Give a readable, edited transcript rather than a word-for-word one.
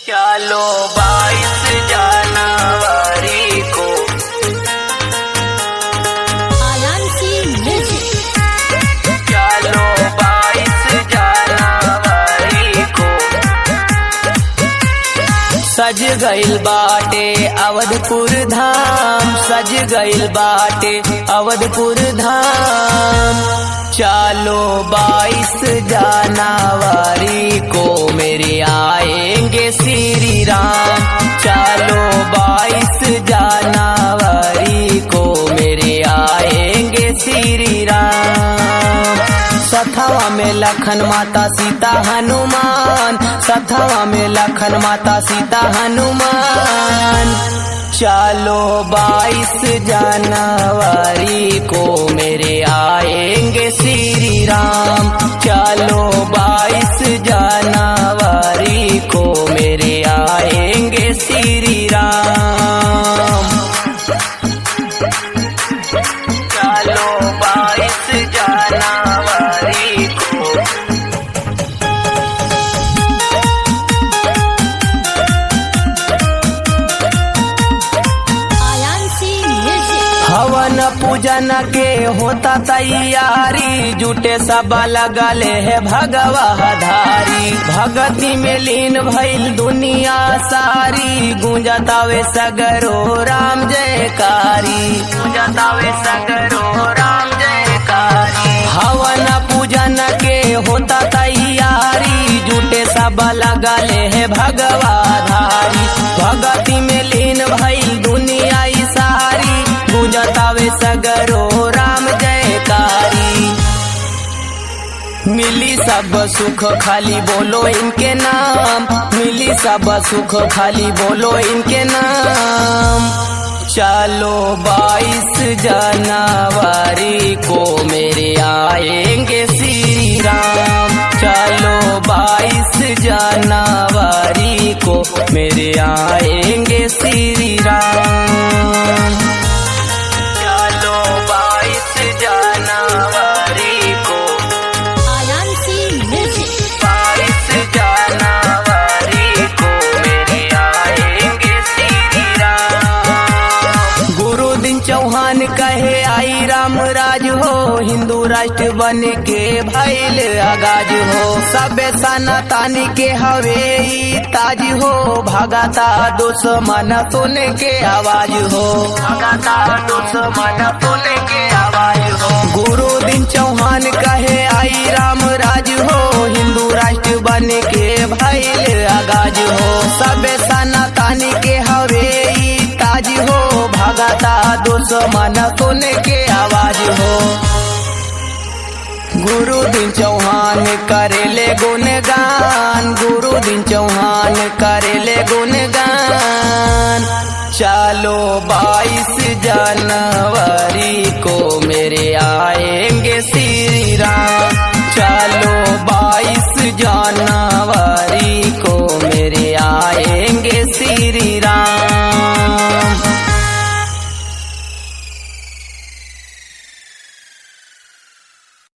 चलो 22 जनवरी को आयांसी म्यूजिक। चलो 22 जनवरी को सज गइल बाटे अवधपुर धाम, सज गइल बाटे अवधपुर धाम। चलो 22 जनवरी को मेरे आएंगे श्री राम। चलो 22 जनवरी को मेरे आएंगे श्री राम। सथवा में लखन माता सीता हनुमान, सथवा में लखन माता सीता हनुमान। चलो 22 जनवरी को मेरे आएंगे श्री राम। चलो 22 जनवरी को मेरे आएंगे श्री राम। चलो 22 जनवरी को आयांसी म्यूजिक। हवन पूजन के होता तैयारी, जुटे सब लगले है भगवा धारी। भगति में लीन भइल दुनिया सारी, गूंजतावे सगरो राम जयकारी, गूंजतावे सगरो राम जयकारी। हवन पूजन के होता तैयारी, जुटे सब लगले है भगवा धारी। भगति में लीन भइल दुनिया सारी, गूंजतावे सगरो राम जयकारी। मिली सब सुख खाली बोलो इनके नाम, मिली सब सुख खाली बोलो इनके नाम। चलो 22 जनवरी को मेरे आएंगे श्री राम। चलो 22 जनवरी को मेरे आएंगे श्री राम। चलो 22 जनवरी को आयांसी म्यूजिक। 22 जनवरी को मेरे आएंगे श्री राम। गुरु दिन चौहान कहे आई राम राज हो, हिंदू राष्ट्र बन के भइल आगाज हो। सबे सनातनी के हवे ई ताज हो, भगता दुश्मन सुन के आवाज हो, भगता दुश्मन सुन के आवाज हो। गुरु दिन चौहान कहे आई राम राज हो, हिंदू राष्ट्र बन के भइल आगाज हो। सबे सनातनी के हवे ई ताज हो, भगता दुश्मन सुन के आवाज हो। गुरु दिन चौहान करेले गुणगान, गुरु दिन चौहान करेले गुणगान। चलो 22 जनवरी को